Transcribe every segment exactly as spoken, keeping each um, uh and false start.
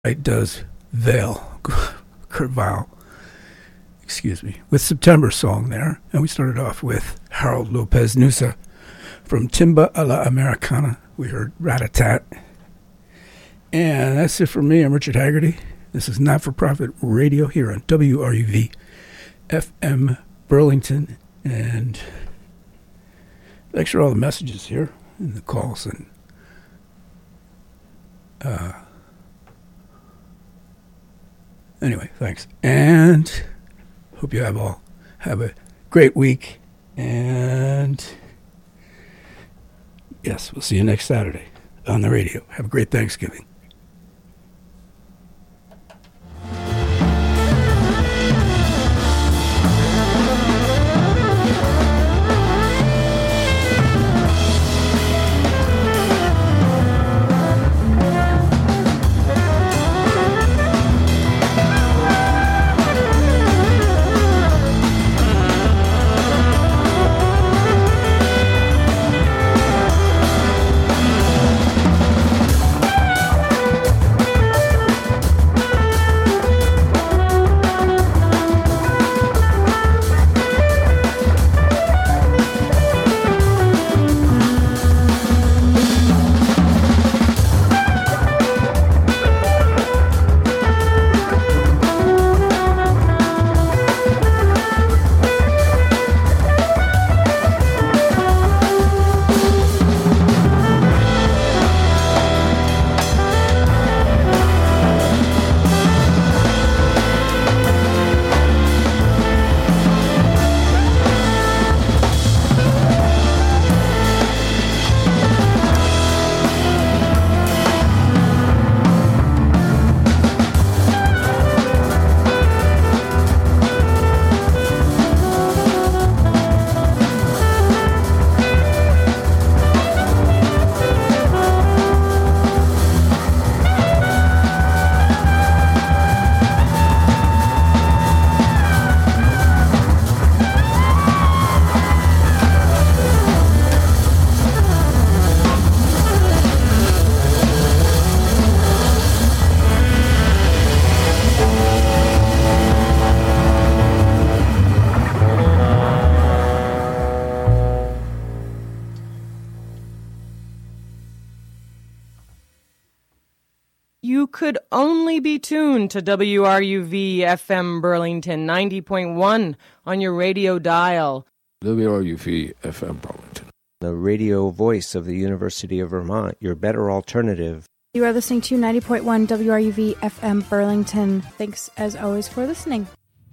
It does Veil, Kurt Weill, excuse me, with September song there. And we started off with Harold Lopez Nusa from Timba a la Americana. We heard Rat-a-Tat. And that's it for me. I'm Richard Haggerty. This is Not-for-Profit Radio here on W R U V F M Burlington. And thanks for all the messages here and the calls. And uh, anyway, thanks. And hope you have all have a great week. And yes, we'll see you next Saturday on the radio. Have a great Thanksgiving. Could only be tuned to W R U V F M Burlington ninety point one on your radio dial. W R U V F M Burlington. The radio voice of the University of Vermont, your better alternative. You are listening to ninety point one W R U V F M Burlington. Thanks as always for listening.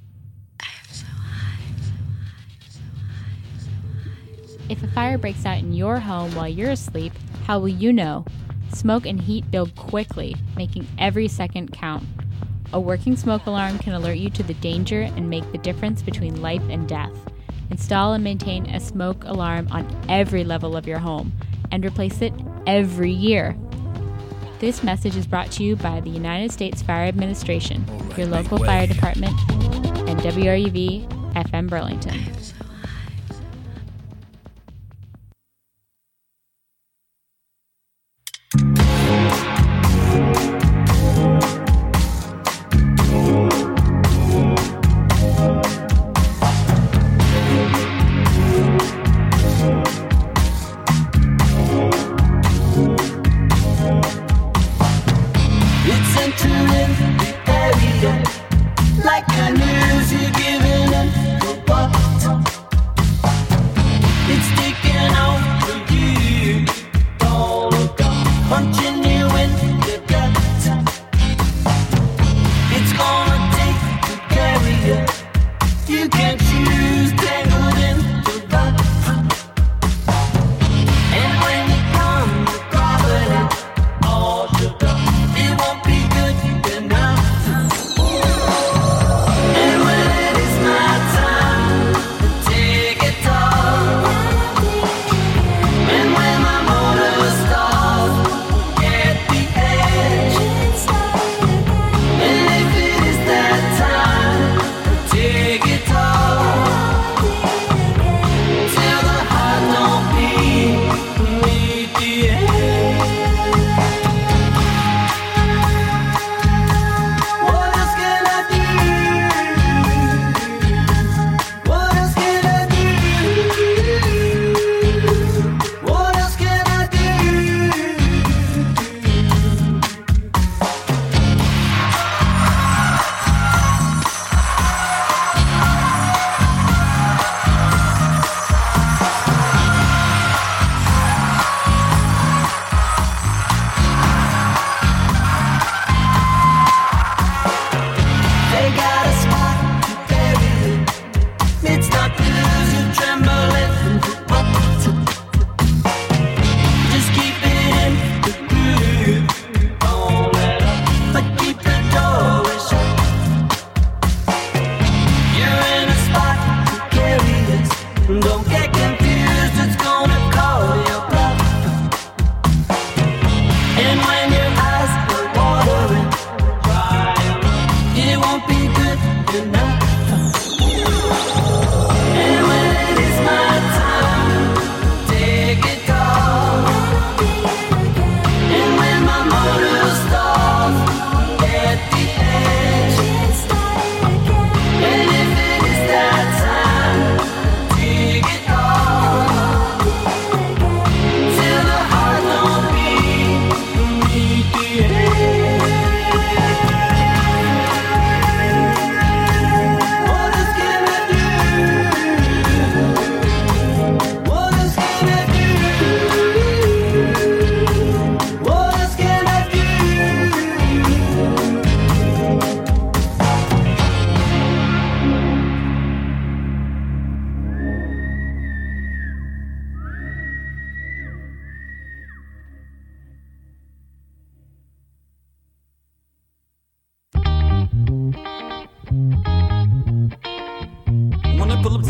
If a fire breaks out in your home while you're asleep, how will you know? Smoke and heat build quickly, making every second count. A working smoke alarm can alert you to the danger and make the difference between life and death. Install and maintain a smoke alarm on every level of your home, and replace it every year. This message is brought to you by the United States Fire Administration, your local fire department, and W R U V F M Burlington. Like a news you're giving up for what?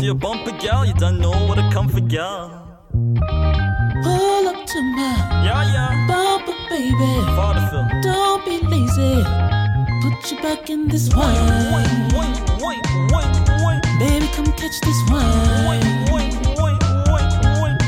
a bumper, gal. You don't know what I come for, gal. Pull up to my yeah, yeah. bumper, baby. Vaudeville. Don't be lazy. Put you back in this wine. Wait, wait, wait, wait, wait. Baby, come catch this wine. Wait, wait, wait, wait, wait.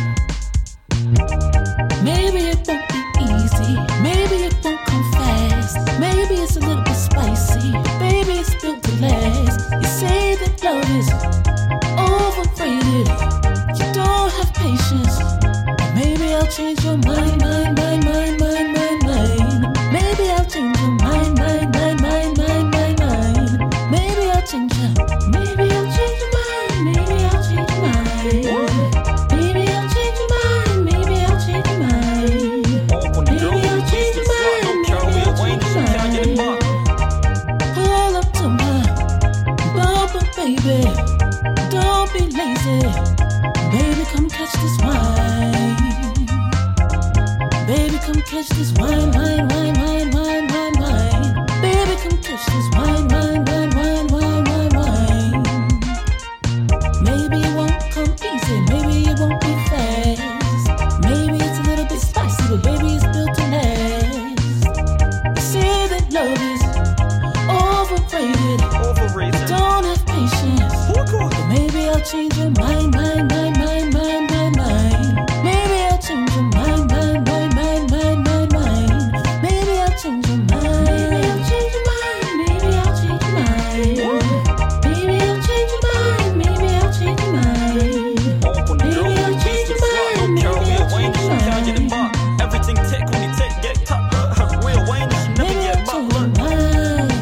Maybe it won't be easy. Maybe it won't come fast. Maybe it's a little bit spicy. Baby, it's built to last. You say that love is overrated. You don't have patience. Maybe I'll change your mind, mind, mind, mind, mind, mind, mind. Maybe I'll change your mind, mind, mind, mind, mind, mind, mind. Maybe I'll change your, maybe I'll change your mind, maybe I'll change your mind. Maybe I'll change your mind, maybe I'll change your mind. Maybe I'll change your mind, maybe I'll change your mind. Pull up to my bumper, baby. Don't be lazy. Baby, come catch this wine. Baby, come catch this wine, wine, wine, wine, wine, wine, wine. Baby, come catch this wine, wine, wine, wine, wine, wine, wine. Maybe it won't come easy, maybe it won't be fast. Maybe it's a little bit spicy, but baby, it's built to last. You say that love is overrated. Overrated. Don't have patience. But maybe I'll change your mind, mind, mind, mind, mind, mind, mind. Maybe I'll change your mind, mind, mind, mind, mind, mind, mind. Maybe I'll change your mind. Maybe I'll change your mind. Maybe I'll change your mind. Maybe I'll change your mind. Maybe I'll change your mind. Maybe I'll change your mind. Maybe I'll change your mind. Everything tick when you tick, get cut. Real Wayne, you never Maybe get I'll change butt. your mind.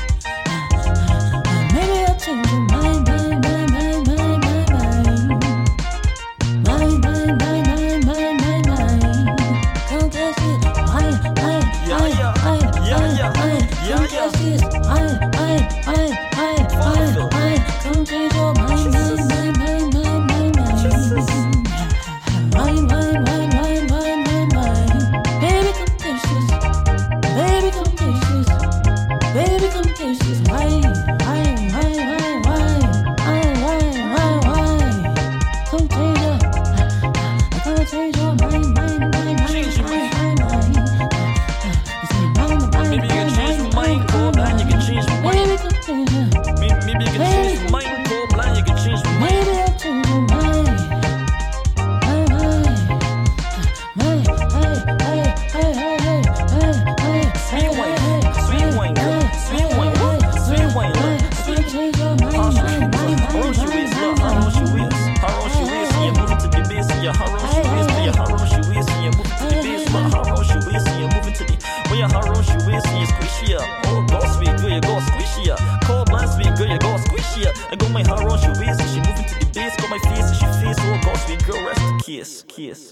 Maybe I'll change your mind, mind, mind, mind, mind, mind, mind. Mind, mind, mind, mind, mind, mind, mind. Come catch it, wine, wine, wine, wine, wine, wine. Come catch it, wine, wine, wine, wine, wine, wine. Come change your mind, mind, mind, mind, mind, mind, mind. Wine, wine, wine, wine, wine, wine, wine. Baby, come catch this. Baby, come catch this. Baby, come catch this. Wine, wine, wine, wine, wine, wine, wine, wine, wine. Come change your, come change your mind, mind, mind, mind, mind, mind, mind. Maybe you can change your mind, cold blind, you can change your mind. Baby, come change your, Maybe, maybe you can change your mind, cold blind, you can change your mind. maybe I'll change your mind. Mind, mind, mind, hey, hey, hey, hey, hey, hey, hey. Sweet wine, sweet wine, girl, sweet wine, sweet wine, look, sweet. How wrong she is, look, how wrong she is, how wrong she is, and you're moving to the base, yeah, how wrong she is, yeah, how wrong she is, and you're moving to the base, look, how wrong she is, and you're moving to the, well, yeah, how wrong she is, and you're squishy, oh, go sweet, girl, you go squishy, cold blind sweet, girl, you go squishy, I go my how wrong she is, and she moving to the base, got my face, and she face, oh, go sweet, girl, rest the kiss, kiss.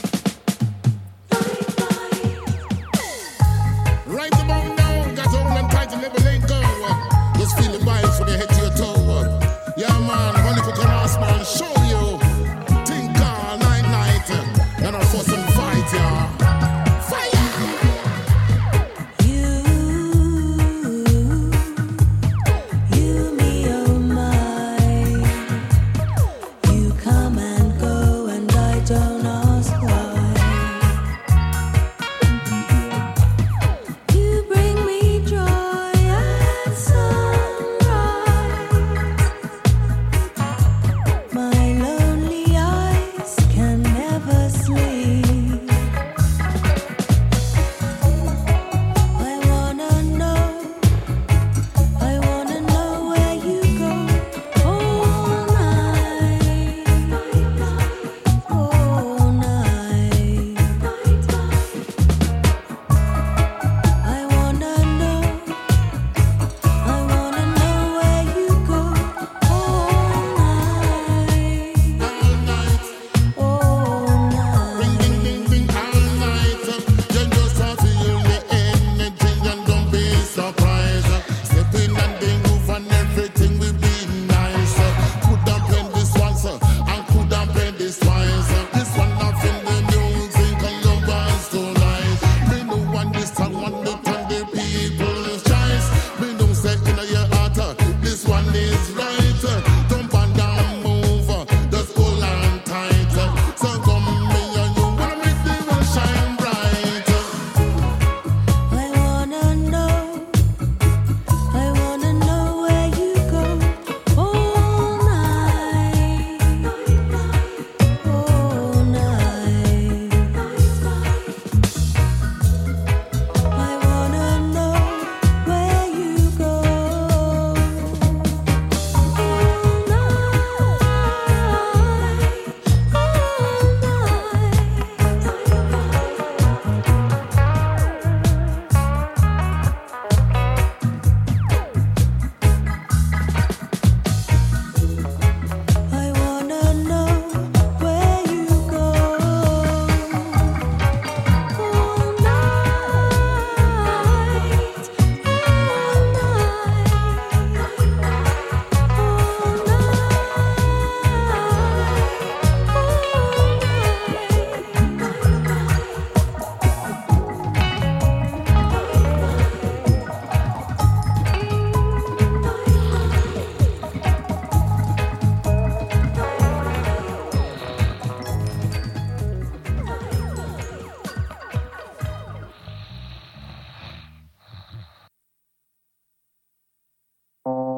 Right about now, got all them tight and never let go. Just feel the vibes from your head to your toe. Yeah, man, honey cook an ass, man, show you. Think all night, night. And I'll force and fight, yeah. Fire! You, you, me, oh my. You come and go, and I don't ask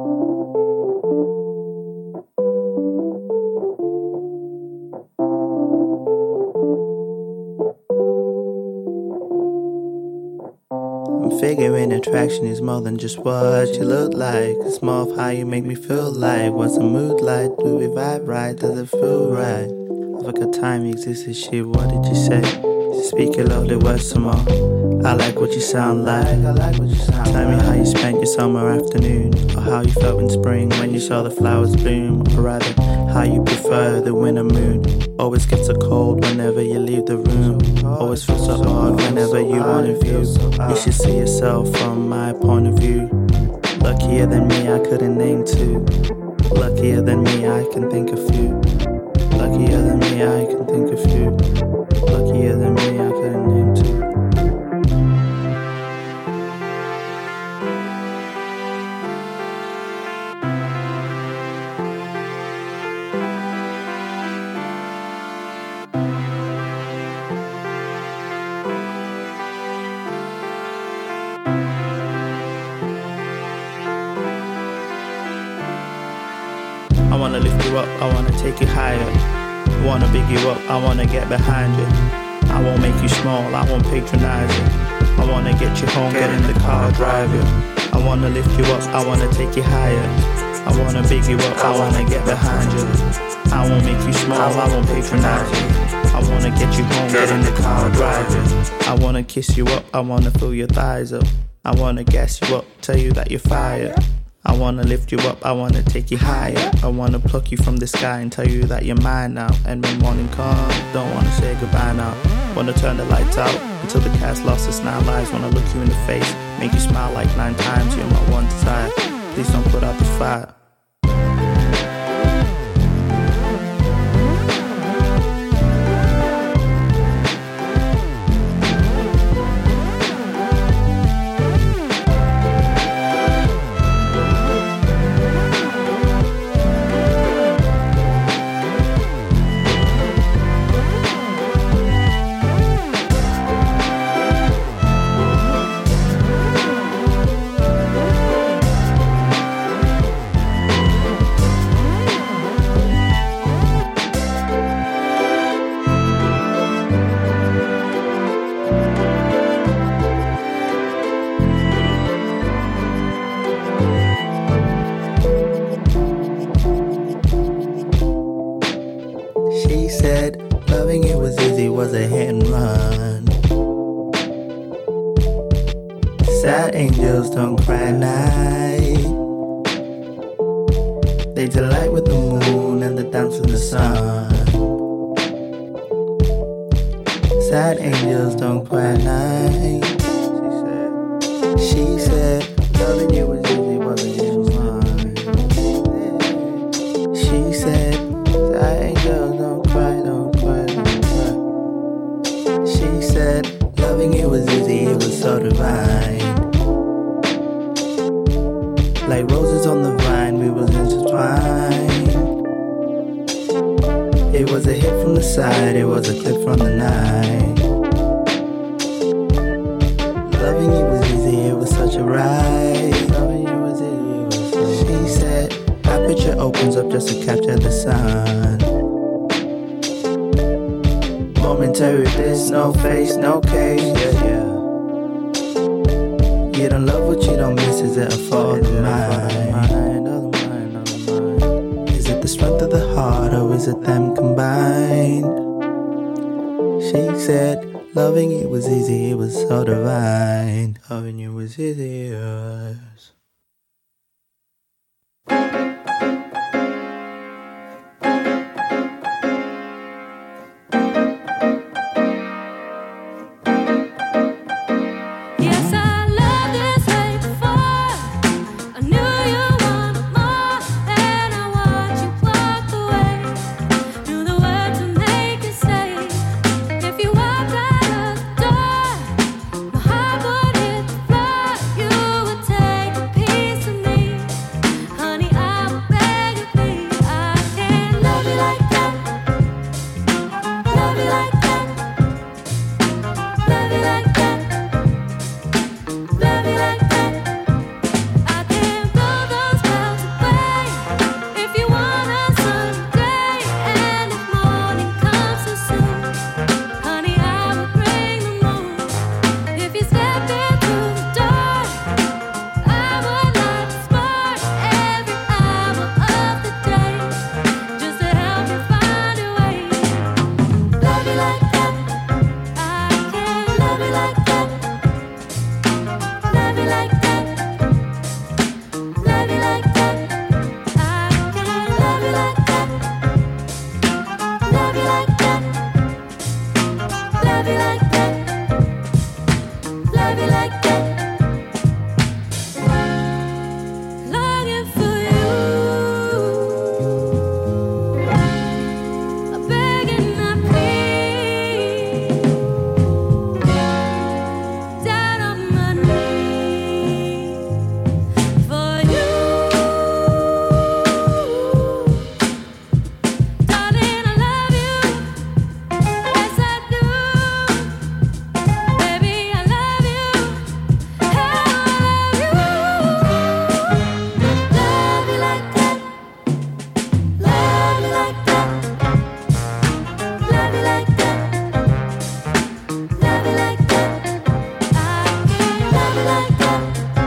Figuring attraction is more than just what you look like. It's more of how you make me feel like. What's the mood like? Do we vibe right? Does it feel right? I forgot time existed, shit, what did you say? Speak your lovely words some more. I like what you sound like. I like what you sound Tell like. me how you spent your summer afternoon, or how you felt in spring when you saw the flowers bloom, or rather, how you prefer the winter moon. Always gets so cold whenever you leave the room. Always feels so odd whenever you want to view. You should see yourself from my point of view. Luckier than me, I couldn't name two. Luckier than me, I can think of few. Luckier than me, I can think of few. Luckier than me, I couldn't name two. I wanna lift you up, I wanna take you higher. I wanna big you up, I wanna get behind you. I won't make you small, I won't patronize you. I wanna get you home, get in the car, drive you. I wanna lift you up, I wanna take you higher. I wanna big you up, I wanna get behind you. I won't make you small, I won't patronize you. I wanna get you home, get in the car, drive you. I wanna kiss you up, I wanna fill your thighs up. I wanna gas you up, tell you that you're fired. I wanna lift you up, I wanna take you higher. I wanna pluck you from the sky and tell you that you're mine now. And when morning comes, don't wanna say goodbye now. Wanna turn the lights out until the cat's lost its nine lives. Wanna look you in the face, make you smile like nine times. You're my one desire, please don't put out the fire. She said loving you was easy, was a hit and run. Sad angels don't cry at night. They delight with the moon and the dance in the sun. Sad angels don't cry at night. She said loving you was easy, was a hit and run. She said sad angels don't cry, don't cry, don't cry. She said loving you was easy, it was so divine. Like roses on the vine, we was intertwined. It was a hit from the side, it was a clip from the night. Loving you was easy, it was such a ride. Loving you was easy, it was so. She said, my picture opens up just to capture the sun. Momentary bliss, no face, no case, yeah, yeah. You don't love what you don't miss, is it a fault of mine? Is it the strength of the heart, or is it them combined? She said, loving you was easy, it was so divine. Loving you was easy, yeah.